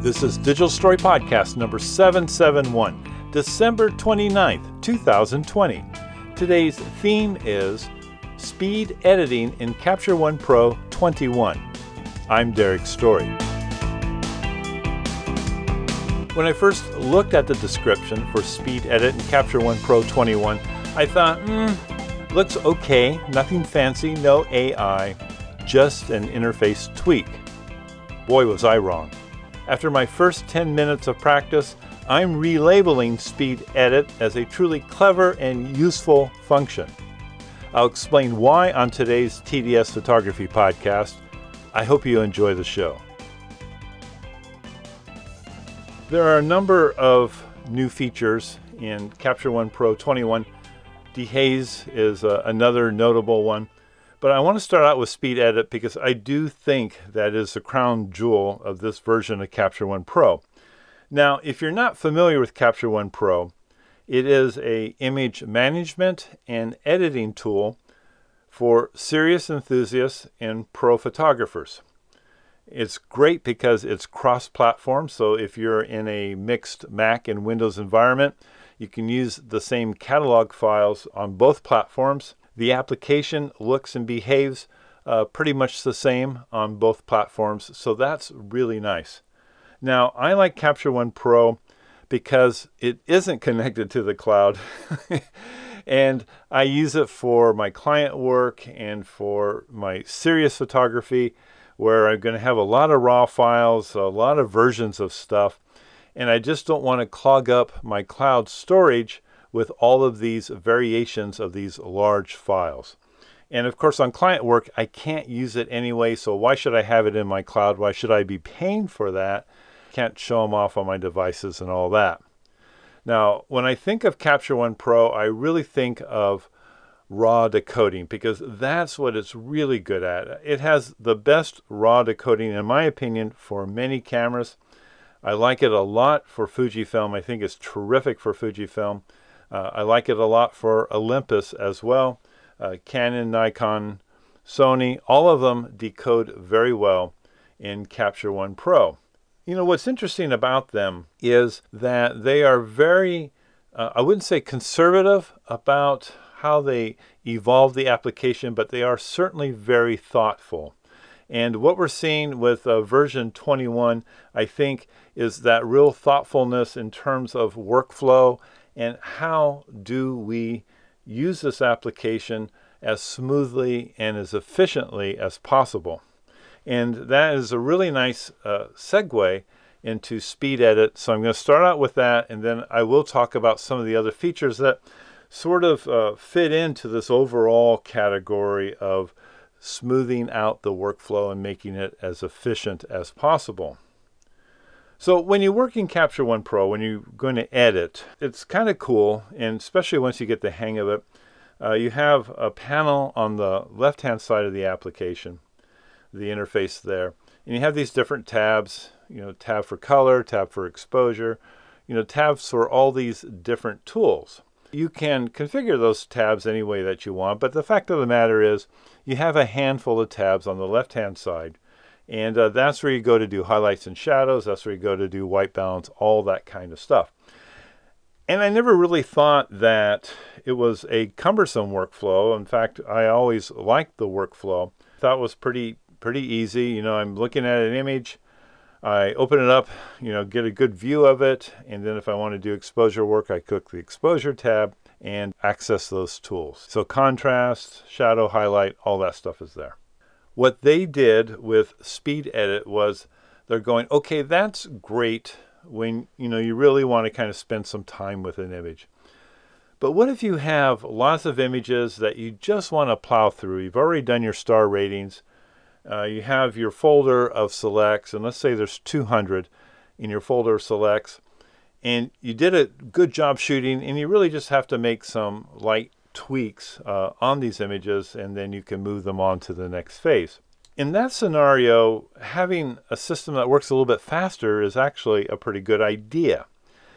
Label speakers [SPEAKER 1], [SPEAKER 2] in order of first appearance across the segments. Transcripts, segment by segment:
[SPEAKER 1] This is Digital Story Podcast number 771, December 29th, 2020. Today's theme is Speed Editing in Capture One Pro 21. I'm Derek Story. When I first looked at the description for Speed Edit in Capture One Pro 21, I thought, looks okay, nothing fancy, no AI, just an interface tweak. Boy, was I wrong. After my first 10 minutes of practice, I'm relabeling Speed Edit as a truly clever and useful function. I'll explain why on today's TDS Photography podcast. I hope you enjoy the show. There are a number of new features in Capture One Pro 21. Dehaze is another notable one. But I want to start out with Speed Edit because I do think that is the crown jewel of this version of Capture One Pro. Now, if you're not familiar with Capture One Pro, it is an image management and editing tool for serious enthusiasts and pro photographers. It's great because it's cross-platform, so if you're in a mixed Mac and Windows environment, you can use the same catalog files on both platforms. The application looks and behaves pretty much the same on both platforms, so that's really nice. Now, I like Capture One Pro because it isn't connected to the cloud, and I use it for my client work and for my serious photography, where I'm going to have a lot of raw files, a lot of versions of stuff, and I just don't want to clog up my cloud storage with all of these variations of these large files. And of course, on client work, I can't use it anyway, so why should I have it in my cloud? Why should I be paying for that? Can't show them off on my devices and all that. Now, when I think of Capture One Pro, I really think of raw decoding because that's what it's really good at. It has the best raw decoding, in my opinion, for many cameras. I like it a lot for Fujifilm. I think it's terrific for Fujifilm. I like it a lot for Olympus as well. Canon, Nikon, Sony, all of them decode very well in Capture One Pro. You know, what's interesting about them is that they are very, I wouldn't say conservative about how they evolve the application, but they are certainly very thoughtful. And what we're seeing with version 21, I think, is that real thoughtfulness in terms of workflow and how do we use this application as smoothly and as efficiently as possible. And that is a really nice segue into Speed Edit. So I'm going to start out with that, and then I will talk about some of the other features that sort of fit into this overall category of smoothing out the workflow and making it as efficient as possible. So when you work in Capture One Pro, when you're going to edit, it's kind of cool, and especially once you get the hang of it, you have a panel on the left-hand side of the application, the interface there, and you have these different tabs, tab for color, tab for exposure, tabs for all these different tools. You can configure those tabs any way that you want, but the fact of the matter is you have a handful of tabs on the left-hand side, and that's where you go to do highlights and shadows, that's where you go to do white balance, all that kind of stuff. And I never really thought that it was a cumbersome workflow. In fact, I always liked the workflow. I thought it was pretty easy. I'm looking at an image, I open it up, get a good view of it, and then if I want to do exposure work, I click the exposure tab and access those tools. So contrast, shadow, highlight, all that stuff is there. What they did with Speed Edit was they're going, okay, that's great when you really want to kind of spend some time with an image. But what if you have lots of images that you just want to plow through? You've already done your star ratings. You have your folder of selects, and let's say there's 200 in your folder of selects, and you did a good job shooting, and you really just have to make some light tweaks on these images, and then you can move them on to the next phase. In that scenario, having a system that works a little bit faster is actually a pretty good idea.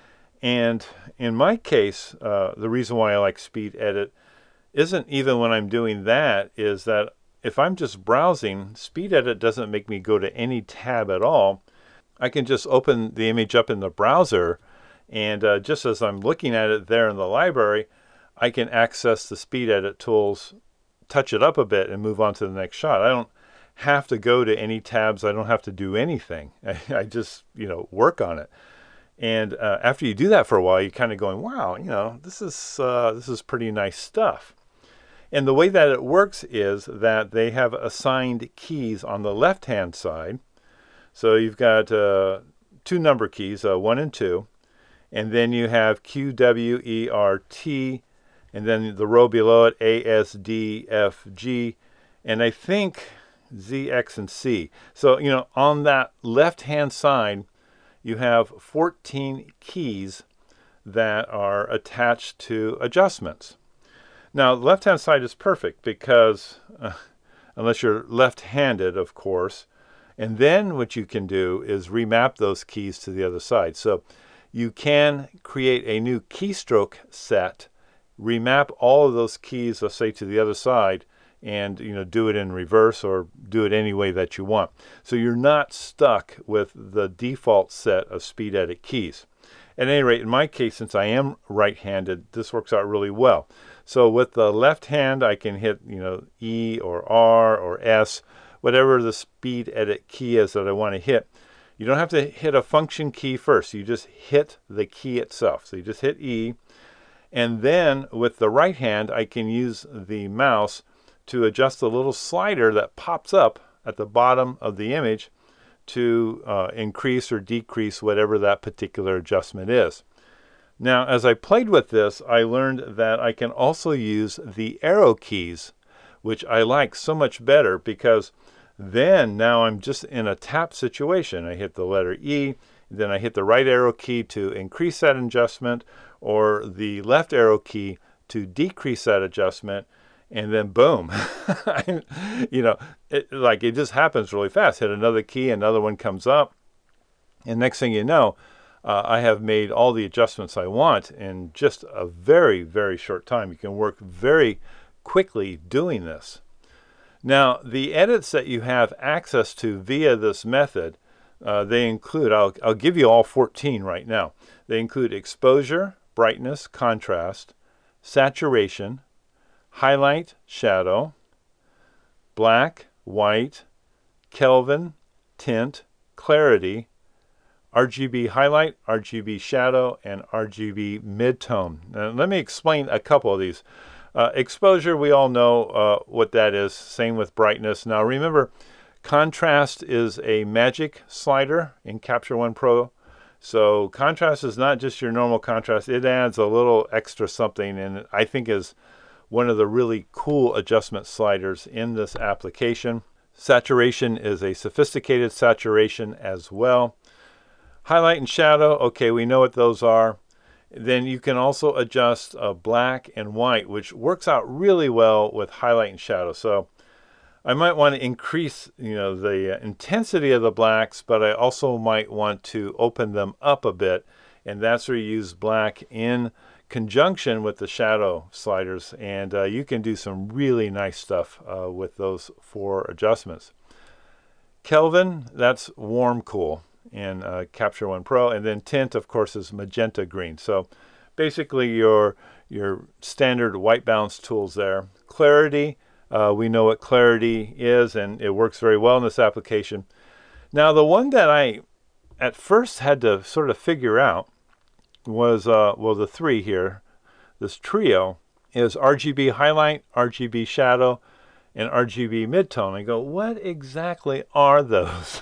[SPEAKER 1] And in my case, the reason why I like Speed Edit isn't even when I'm doing that, is that if I'm just browsing, Speed Edit doesn't make me go to any tab at all. I can just open the image up in the browser, and just as I'm looking at it there in the library, I can access the speed edit tools, touch it up a bit, and move on to the next shot. I don't have to go to any tabs. I don't have to do anything. I just, work on it. And after you do that for a while, you're kind of going, wow, this is pretty nice stuff. And the way that it works is that they have assigned keys on the left-hand side. So you've got 2 number keys, 1 and 2. And then you have Q, W, E, R, T. And then the row below it, A, S, D, F, G. And I think Z, X, and C. So, on that left-hand side, you have 14 keys that are attached to adjustments. Now, the left-hand side is perfect because, unless you're left-handed, of course, and then what you can do is remap those keys to the other side. So you can create a new keystroke set, remap all of those keys, let's say, to the other side, and do it in reverse or do it any way that you want. So you're not stuck with the default set of speed edit keys. At any rate, in my case, since I am right-handed, this works out really well. So with the left hand, I can hit E or R or S, whatever the speed edit key is that I want to hit. You don't have to hit a function key first. You just hit the key itself. So you just hit E. And then with the right hand, I can use the mouse to adjust the little slider that pops up at the bottom of the image to increase or decrease whatever that particular adjustment is. Now, as I played with this, I learned that I can also use the arrow keys, which I like so much better because then now I'm just in a tap situation. I hit the letter E, then I hit the right arrow key to increase that adjustment, or the left arrow key to decrease that adjustment, and then boom. It just happens really fast. Hit another key, another one comes up, and next thing you know, I have made all the adjustments I want in just a very, very short time. You can work very quickly doing this. Now, the edits that you have access to via this method, they include, I'll give you all 14 right now. They include exposure, brightness, contrast, saturation, highlight, shadow, black, white, Kelvin, tint, clarity, RGB highlight, RGB shadow, and RGB midtone. Now, let me explain a couple of these. Exposure, we all know what that is. Same with brightness. Now remember, contrast is a magic slider in Capture One Pro. So contrast is not just your normal contrast. It adds a little extra something, and I think is one of the really cool adjustment sliders in this application. Saturation is a sophisticated saturation as well. Highlight and shadow, okay, we know what those are. Then you can also adjust black and white, which works out really well with highlight and shadow. So I might want to increase, the intensity of the blacks, but I also might want to open them up a bit, and that's where you use black in conjunction with the shadow sliders, and you can do some really nice stuff with those 4 adjustments. Kelvin, that's warm cool in Capture One Pro, and then tint, of course, is magenta green. So basically your standard white balance tools there. Clarity, we know what clarity is, and it works very well in this application. Now, the one that I at first had to sort of figure out was, the 3 here, this trio, is RGB highlight, RGB shadow, and RGB midtone. I go, what exactly are those?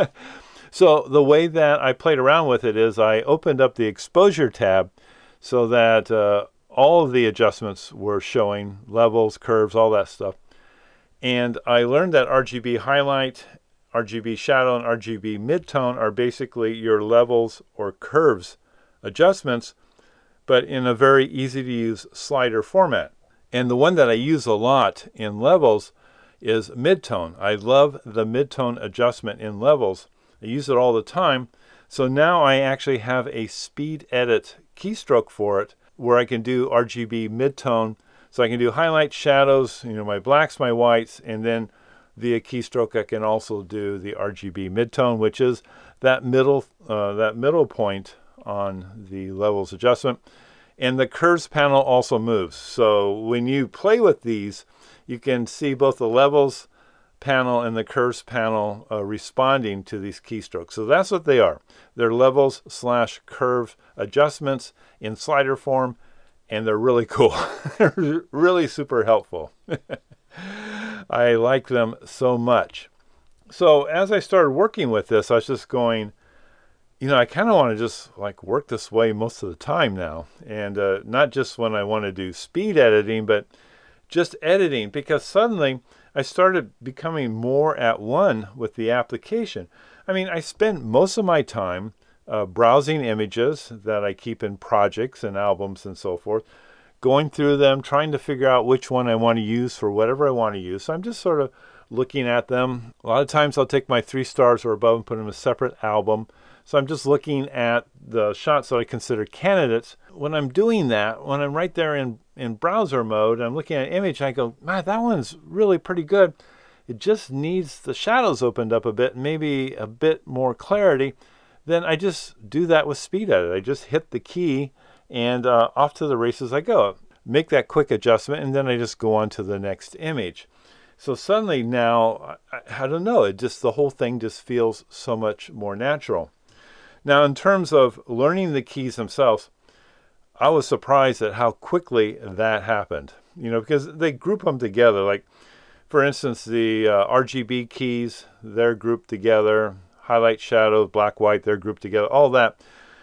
[SPEAKER 1] So the way that I played around with it is I opened up the exposure tab so that all of the adjustments were showing, levels, curves, all that stuff. And I learned that RGB highlight, RGB shadow, and RGB midtone are basically your levels or curves adjustments, but in a very easy to use slider format. And the one that I use a lot in levels is midtone. I love the midtone adjustment in levels. I use it all the time. So now I actually have a speed edit keystroke for it where I can do RGB midtone. So I can do highlights, shadows, my blacks, my whites, and then via keystroke, I can also do the RGB midtone, which is that middle point on the levels adjustment. And the curves panel also moves. So when you play with these, you can see both the levels panel and the curves panel responding to these keystrokes. So that's what they are. They're levels/curve adjustments in slider form, and they're really cool. They're really super helpful. I like them so much. So as I started working with this, I was just going, I kind of want to just like work this way most of the time now. And not just when I want to do speed editing, but just editing, because suddenly I started becoming more at one with the application. I mean, I spend most of my time browsing images that I keep in projects and albums and so forth, going through them, trying to figure out which one I want to use for whatever I want to use. So I'm just sort of looking at them. A lot of times I'll take my 3 stars or above and put them in a separate album. So I'm just looking at the shots that I consider candidates. When I'm doing that, when I'm right there in browser mode, I'm looking at an image, I go, man, that one's really pretty good. It just needs the shadows opened up a bit, maybe a bit more clarity. Then I just do that with Speed Edit. I just hit the key and off to the races I go. Make that quick adjustment, and then I just go on to the next image. So suddenly now, I don't know, the whole thing just feels so much more natural. Now, in terms of learning the keys themselves, I was surprised at how quickly that happened. Because they group them together. Like, for instance, the RGB keys, they're grouped together. Highlight, shadow, black, white, they're grouped together. All that.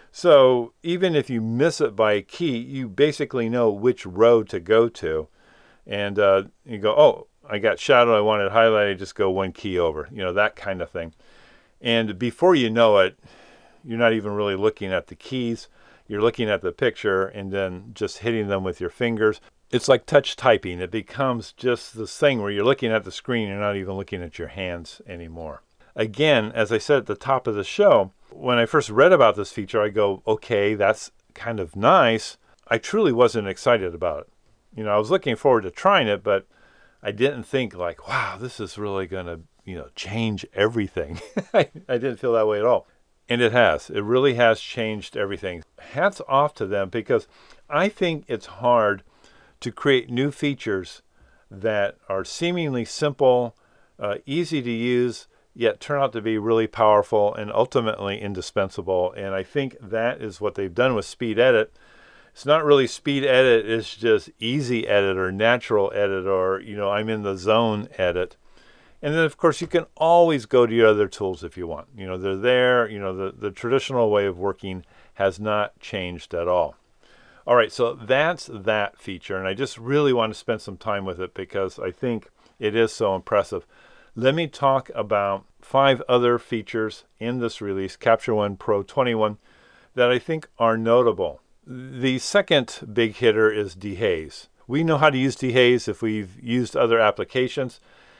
[SPEAKER 1] So even if you miss it by a key, you basically know which row to go to. And you go, oh, I got shadow, I wanted highlight, I just go one key over. That kind of thing. And before you know it, you're not even really looking at the keys. You're looking at the picture and then just hitting them with your fingers. It's like touch typing. It becomes just this thing where you're looking at the screen. You're not even looking at your hands anymore. Again, as I said at the top of the show, when I first read about this feature, I go, okay, that's kind of nice. I truly wasn't excited about it. I was looking forward to trying it, but I didn't think like, wow, this is really going to, change everything. I didn't feel that way at all. And it has. It really has changed everything. Hats off to them, because I think it's hard to create new features that are seemingly simple, easy to use, yet turn out to be really powerful and ultimately indispensable. And I think that is what they've done with Speed Edit. It's not really Speed Edit, it's just Easy Edit or Natural Edit or, I'm in the zone edit. And then, of course, you can always go to your other tools if you want. They're there. The traditional way of working has not changed at all. All right, so that's that feature. And I just really want to spend some time with it because I think it is so impressive. Let me talk about 5 other features in this release, Capture One Pro 21, that I think are notable. The second big hitter is dehaze. We know how to use dehaze if we've used other applications.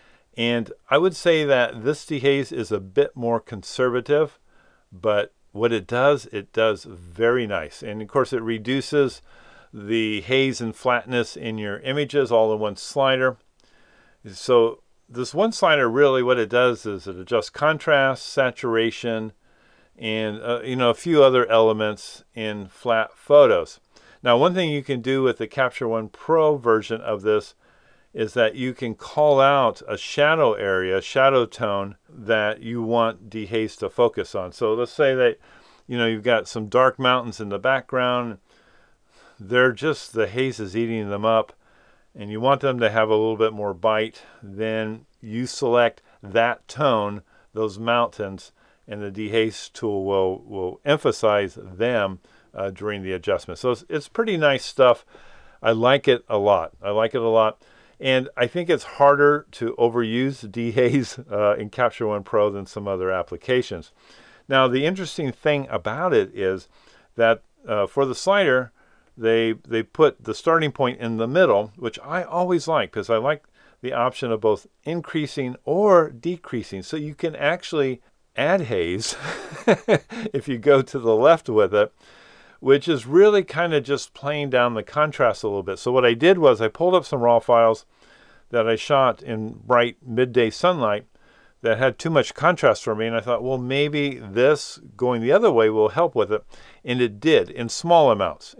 [SPEAKER 1] And I would say that this dehaze is a bit more conservative, but what it does very nice. And of course, it reduces the haze and flatness in your images all in one slider. So this one slider, really what it does is it adjusts contrast, saturation, and a few other elements in flat photos. Now, one thing you can do with the Capture One Pro version of this is that you can call out a shadow area, shadow tone that you want dehaze to focus on. So let's say that you've got some dark mountains in the background. They're just, the haze is eating them up, and you want them to have a little bit more bite. Then you select that tone, those mountains, and the dehaze tool will emphasize them during the adjustment. So it's pretty nice stuff. I like it a lot. And I think it's harder to overuse dehaze in Capture One Pro than some other applications. Now, the interesting thing about it is that for the slider, they put the starting point in the middle, which I always like because I like the option of both increasing or decreasing. So you can actually add haze if you go to the left with it, which is really kind of just playing down the contrast a little bit. So what I did was I pulled up some raw files that I shot in bright midday sunlight that had too much contrast for me, and I thought, well, maybe this going the other way will help with it, and it did in small amounts,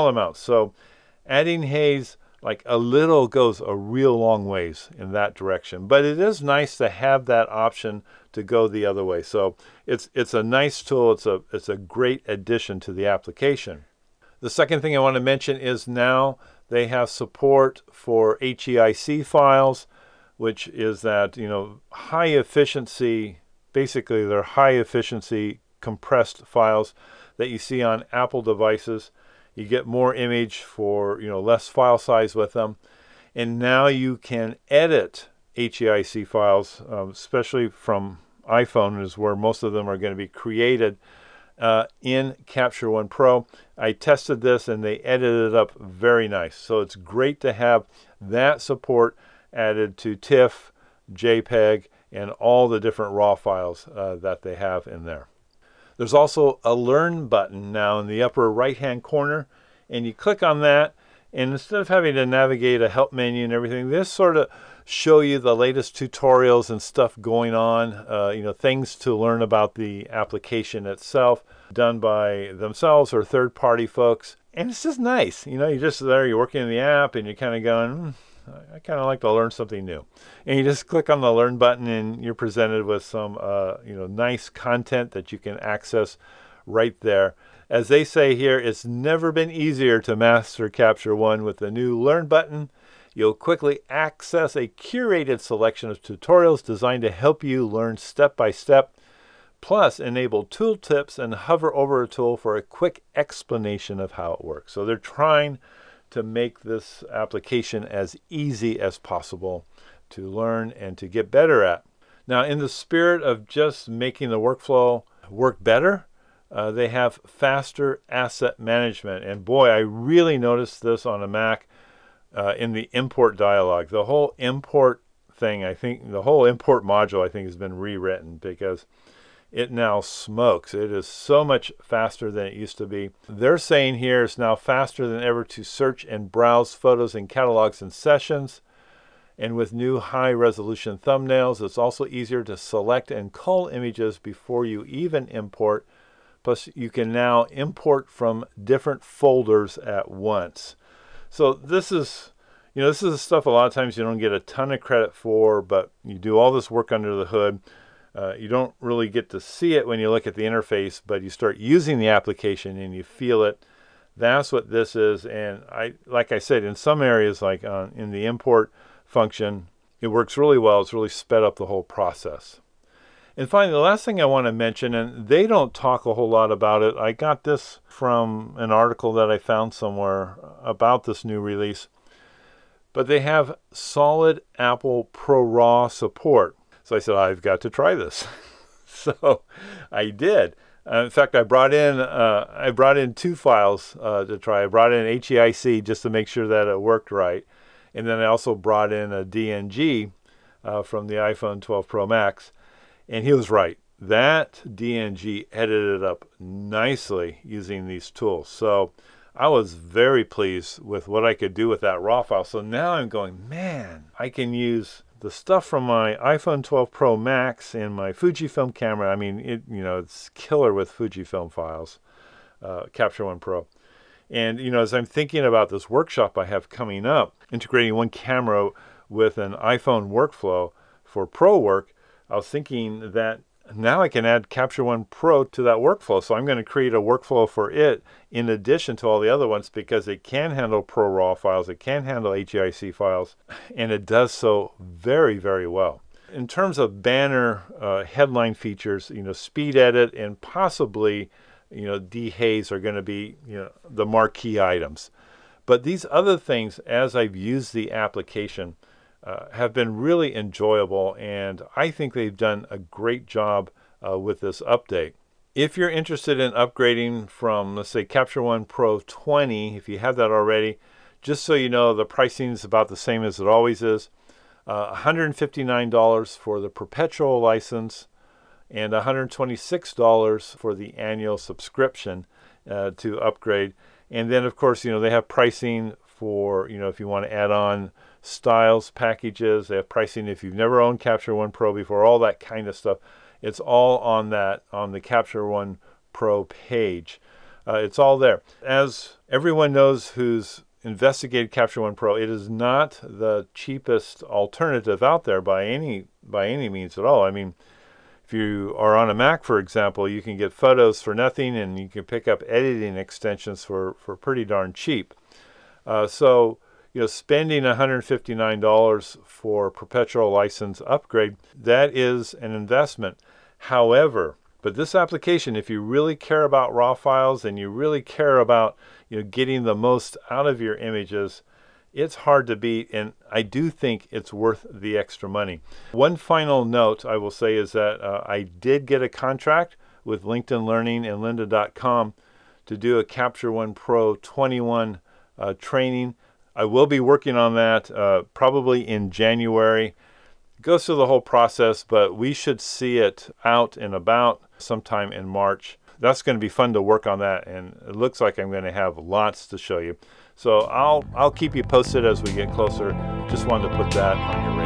[SPEAKER 1] So adding haze, like a little, goes a real long ways in that direction. But it is nice to have that option to go the other way. So it's a nice tool. It's a great addition to the application. The second thing I want to mention is now they have support for HEIC files, which is that, high efficiency, basically they're high efficiency compressed files that you see on Apple devices. You get more image for, less file size with them. And now you can edit HEIC files, especially from iPhone is where most of them are going to be created in Capture One Pro. I tested this and they edited it up very nice. So it's great to have that support added to TIFF, JPEG, and all the different RAW files that they have in there. There's also a Learn button now in the upper right-hand corner, and you click on that, and instead of having to navigate a help menu and everything, this sort of show you the latest tutorials and stuff going on, things to learn about the application itself, done by themselves or third-party folks. And it's just nice. You're just there, you're working in the app, and you're kind of going, I kind of like to learn something new. And you just click on the Learn button, and you're presented with some, nice content that you can access right there. As they say here, it's never been easier to master Capture One with the new Learn button. You'll quickly access a curated selection of tutorials designed to help you learn step by step, plus enable tooltips and hover over a tool for a quick explanation of how it works. So they're trying to make this application as easy as possible to learn and to get better at. Now, in the spirit of just making the workflow work better, they have faster asset management. And boy, I really noticed this on a Mac in the import dialog. The whole import thing, I think, the whole import module, I think, has been rewritten because it now smokes. It is so much faster than it used to be. They're saying here it's now faster than ever to search and browse photos in catalogs and sessions. And with new high-resolution thumbnails, it's also easier to select and cull images before you even import. Plus, you can now import from different folders at once. So this is the stuff a lot of times you don't get a ton of credit for, but you do all this work under the hood. You don't really get to see it when you look at the interface, but you start using the application and you feel it. That's what this is. And like I said, in some areas, like in the import function, it works really well. It's really sped up the whole process. And finally, the last thing I want to mention, and they don't talk a whole lot about it. I got this from an article that I found somewhere about this new release. But they have solid Apple ProRAW support. So I said, I've got to try this. So I did. In fact, I brought in two files to try. I brought in HEIC just to make sure that it worked right. And then I also brought in a DNG from the iPhone 12 Pro Max. And he was right. That DNG edited up nicely using these tools. So I was very pleased with what I could do with that RAW file. So now I'm going, man, I can use the stuff from my iPhone 12 Pro Max and my Fujifilm camera. I mean, it's killer with Fujifilm files, Capture One Pro. And, as I'm thinking about this workshop I have coming up, integrating one camera with an iPhone workflow for pro work, I was thinking that now I can add Capture One Pro to that workflow. So I'm going to create a workflow for it in addition to all the other ones because it can handle ProRAW files, it can handle HEIC files, and it does so very, very well. In terms of banner headline features, speed edit and possibly, dehaze are going to be, the marquee items. But these other things, as I've used the application, have been really enjoyable, and I think they've done a great job with this update. If you're interested in upgrading from, let's say, Capture One Pro 20, if you have that already, just so you know, the pricing is about the same as it always is. $159 for the perpetual license and $126 for the annual subscription to upgrade. And then, of course, they have pricing for, if you want to add on styles, packages. They have pricing if you've never owned Capture One Pro before, all that kind of stuff. It's all on the Capture One Pro page. It's all there. As everyone knows who's investigated Capture One Pro, it is not the cheapest alternative out there by any means at all. I mean, if you are on a Mac, for example, you can get photos for nothing, and you can pick up editing extensions for pretty darn cheap. So spending $159 for perpetual license upgrade, that is an investment. However, but this application, if you really care about raw files and you really care about getting the most out of your images, it's hard to beat, and I do think it's worth the extra money. One final note I will say is that I did get a contract with LinkedIn Learning and lynda.com to do a Capture One Pro 21 training. I will be working on that probably in January. It goes through the whole process, but we should see it out and about sometime in March. That's going to be fun to work on that, and it looks like I'm going to have lots to show you. So I'll keep you posted as we get closer. Just wanted to put that on your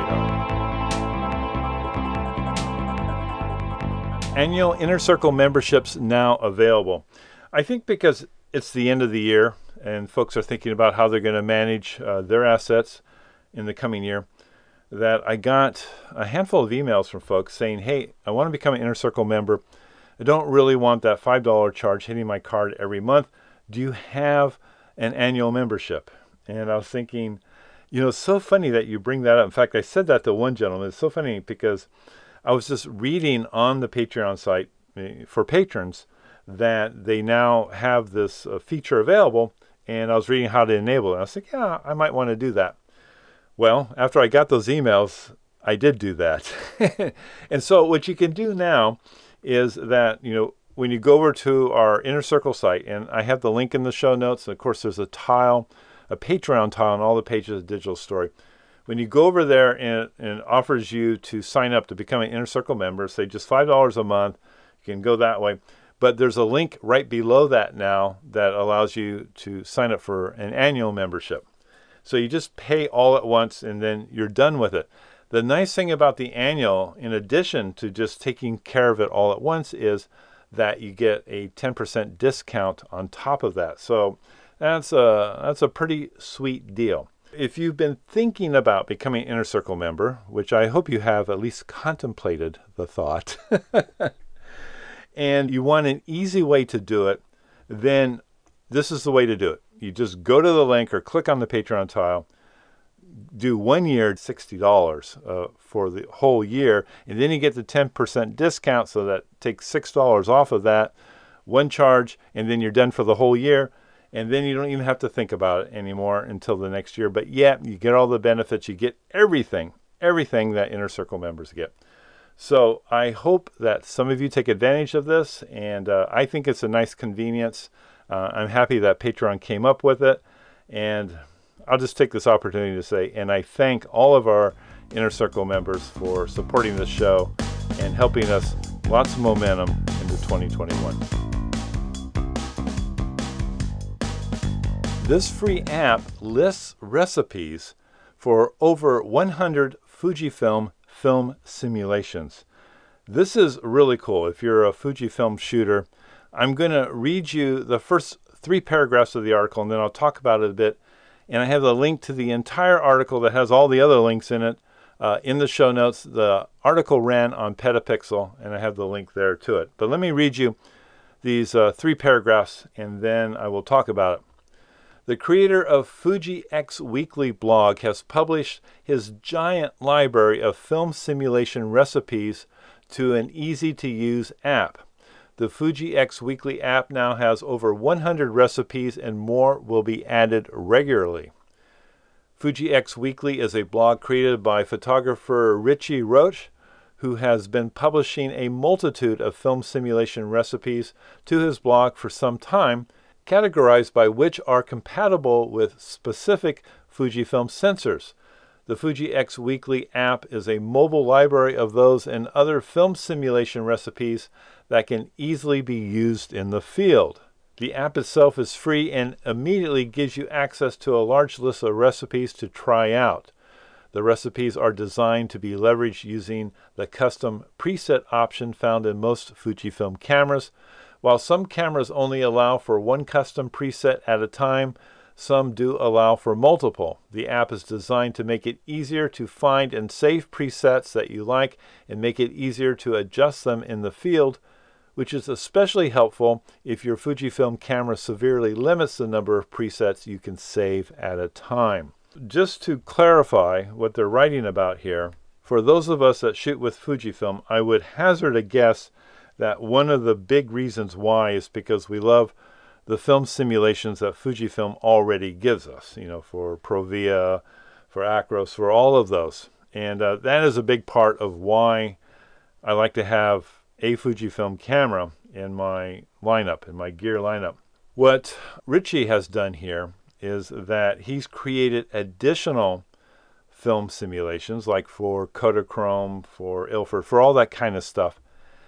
[SPEAKER 1] radar. Annual Inner Circle memberships now available. I think because it's the end of the year and folks are thinking about how they're going to manage their assets in the coming year, that I got a handful of emails from folks saying, hey, I want to become an Inner Circle member. I don't really want that $5 charge hitting my card every month. Do you have an annual membership? And I was thinking, it's so funny that you bring that up. In fact, I said that to one gentleman. It's so funny because I was just reading on the Patreon site for patrons that they now have this feature available, and I was reading how to enable it. I was like, yeah, I might want to do that. Well, after I got those emails, I did do that. And so what you can do now is that, when you go over to our Inner Circle site, and I have the link in the show notes, and of course there's a Patreon tile on all the pages of Digital Story. When you go over there and it offers you to sign up to become an Inner Circle member, say just $5 a month, you can go that way. But there's a link right below that now that allows you to sign up for an annual membership. So you just pay all at once and then you're done with it. The nice thing about the annual, in addition to just taking care of it all at once, is that you get a 10% discount on top of that. So that's a pretty sweet deal. If you've been thinking about becoming an Inner Circle member, which I hope you have at least contemplated the thought, and you want an easy way to do it, then this is the way to do it. You just go to the link or click on the Patreon tile, do 1 year, $60 for the whole year, and then you get the 10% discount, so that takes $6 off of that one charge, and then you're done for the whole year, and then you don't even have to think about it anymore until the next year. But yeah, you get all the benefits, you get everything that Inner Circle members get. So I hope that some of you take advantage of this, and I think it's a nice convenience. I'm happy that Patreon came up with it, and I'll just take this opportunity to say, and I thank all of our Inner Circle members for supporting this show and helping us lots of momentum into 2021. This free app lists recipes for over 100 Fujifilm film simulations. This is really cool. If you're a Fujifilm shooter, I'm going to read you the first 3 paragraphs of the article, and then I'll talk about it a bit. And I have the link to the entire article that has all the other links in it in the show notes. The article ran on Petapixel, and I have the link there to it. But let me read you these 3 paragraphs, and then I will talk about it. The creator of Fuji X Weekly blog has published his giant library of film simulation recipes to an easy-to-use app. The Fuji X Weekly app now has over 100 recipes, and more will be added regularly. Fuji X Weekly is a blog created by photographer Richie Roach, who has been publishing a multitude of film simulation recipes to his blog for some time, categorized by which are compatible with specific Fujifilm sensors. The Fuji X Weekly app is a mobile library of those and other film simulation recipes that can easily be used in the field. The app itself is free and immediately gives you access to a large list of recipes to try out. The recipes are designed to be leveraged using the custom preset option found in most Fujifilm cameras. While some cameras only allow for one custom preset at a time, some do allow for multiple. The app is designed to make it easier to find and save presets that you like and make it easier to adjust them in the field, which is especially helpful if your Fujifilm camera severely limits the number of presets you can save at a time. Just to clarify what they're writing about here, for those of us that shoot with Fujifilm, I would hazard a guess that one of the big reasons why is because we love the film simulations that Fujifilm already gives us, for Provia, for Acros, for all of those. And that is a big part of why I like to have a Fujifilm camera in my lineup, in my gear lineup. What Richie has done here is that he's created additional film simulations, like for Kodachrome, for Ilford, for all that kind of stuff.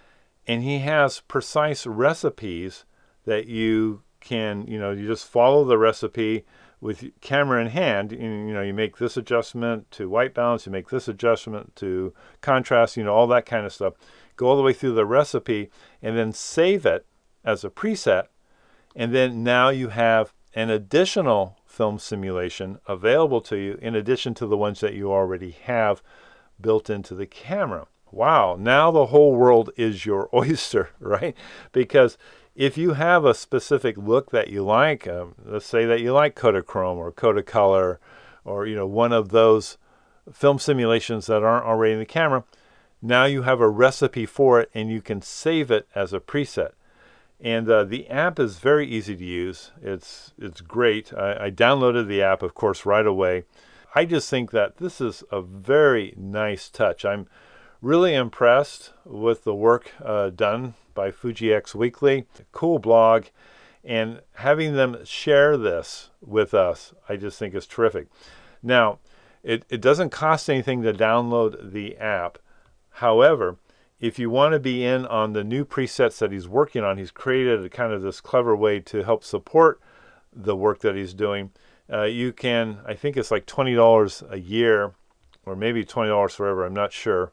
[SPEAKER 1] And he has precise recipes that you can, you just follow the recipe with camera in hand. You make this adjustment to white balance, you make this adjustment to contrast, all that kind of stuff. Go all the way through the recipe and then save it as a preset. And then now you have an additional film simulation available to you in addition to the ones that you already have built into the camera. Wow, now the whole world is your oyster, right? Because if you have a specific look that you like, let's say that you like Kodachrome or Kodacolor or one of those film simulations that aren't already in the camera, now you have a recipe for it and you can save it as a preset. And the app is very easy to use. It's great. I downloaded the app, of course, right away. I just think that this is a very nice touch. I'm really impressed with the work done by Fuji X Weekly. Cool blog. And having them share this with us, I just think is terrific. Now, it doesn't cost anything to download the app. However, if you want to be in on the new presets that he's working on, he's created a kind of this clever way to help support the work that he's doing. You can, I think it's like $20 a year, or maybe $20 forever, I'm not sure.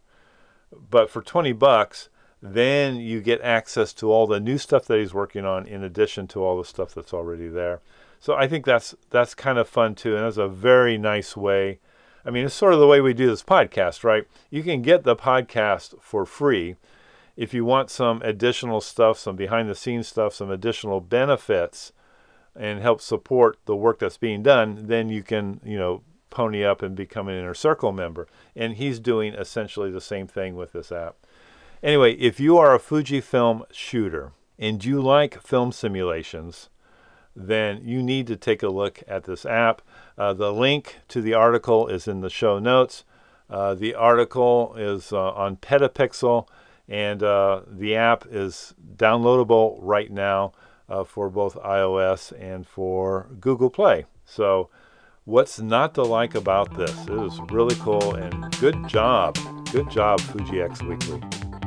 [SPEAKER 1] But for $20, then you get access to all the new stuff that he's working on in addition to all the stuff that's already there. So I think that's kind of fun too, and that's a very nice way. I mean, it's sort of the way we do this podcast, right? You can get the podcast for free. If you want some additional stuff, some behind-the-scenes stuff, some additional benefits, and help support the work that's being done, then you can, pony up and become an Inner Circle member. And he's doing essentially the same thing with this app. Anyway, if you are a Fujifilm shooter and you like film simulations, then you need to take a look at this app. The link to the article is in the show notes. The article is on Petapixel, and the app is downloadable right now for both iOS and for Google Play. So what's not to like about this? It is really cool, and good job. Good job, Fuji X Weekly.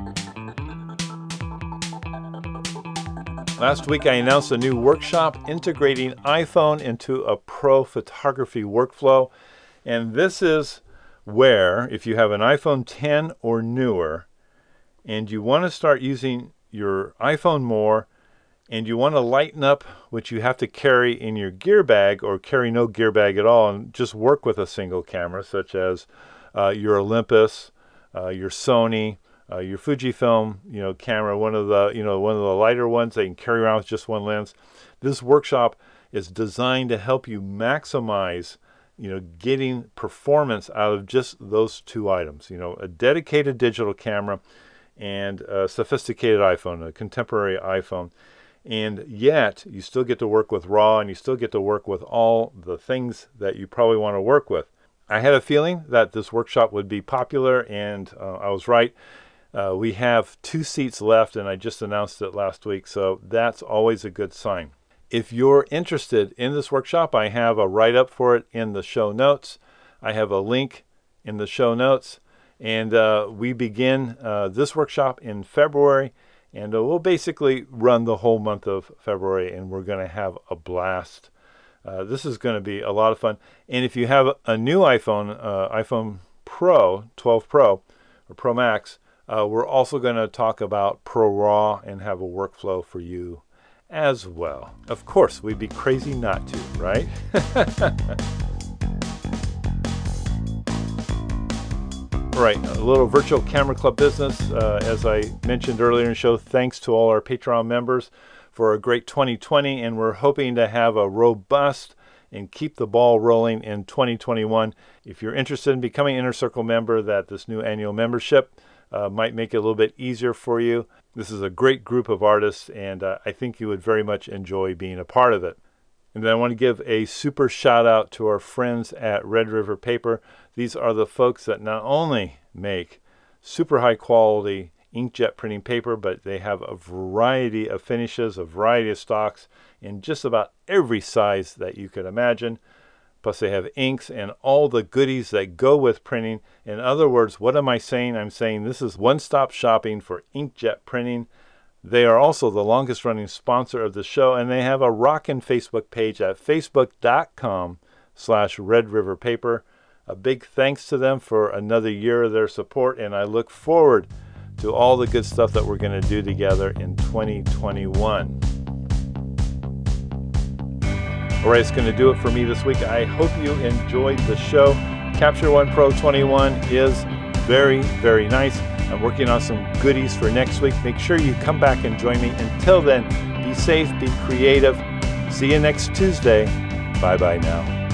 [SPEAKER 1] Last week I announced a new workshop integrating iPhone into a pro photography workflow. And this is where, if you have an iPhone 10 or newer, and you want to start using your iPhone more, and you want to lighten up what you have to carry in your gear bag, or carry no gear bag at all, and just work with a single camera, such as your Olympus, your Sony, your Fujifilm, camera, one of the lighter ones that you can carry around with just one lens. This workshop is designed to help you maximize, getting performance out of just those two items. A dedicated digital camera and a sophisticated iPhone, a contemporary iPhone. And yet, you still get to work with RAW, and you still get to work with all the things that you probably want to work with. I had a feeling that this workshop would be popular, and I was right. We have 2 seats left, and I just announced it last week, so that's always a good sign. If you're interested in this workshop, I have a write-up for it in the show notes. I have a link in the show notes, and we begin this workshop in February, And we'll basically run the whole month of February, and we're going to have a blast. This is going to be a lot of fun. And if you have a new iPhone, iPhone Pro, 12 Pro, or Pro Max, we're also going to talk about Pro Raw and have a workflow for you as well. Of course, we'd be crazy not to, right? All right, a little virtual camera club business. As I mentioned earlier in the show, thanks to all our Patreon members for a great 2020, and we're hoping to have a robust and keep the ball rolling in 2021. If you're interested in becoming an Inner Circle member, that this new annual membership might make it a little bit easier for you. This is a great group of artists, and I think you would very much enjoy being a part of it. And then I want to give a super shout out to our friends at Red River Paper. These are the folks that not only make super high quality inkjet printing paper, but they have a variety of finishes, a variety of stocks in just about every size that you could imagine. Plus they have inks and all the goodies that go with printing. In other words, what am I saying? I'm saying this is one-stop shopping for inkjet printing. They are also the longest running sponsor of the show, and they have a rockin' Facebook page at facebook.com/Red River Paper. A big thanks to them for another year of their support, and I look forward to all the good stuff that we're going to do together in 2021. All right, it's going to do it for me this week. I hope you enjoyed the show. Capture One Pro 21 is very, very nice. I'm working on some goodies for next week. Make sure you come back and join me. Until then, be safe, be creative. See you next Tuesday. Bye-bye now.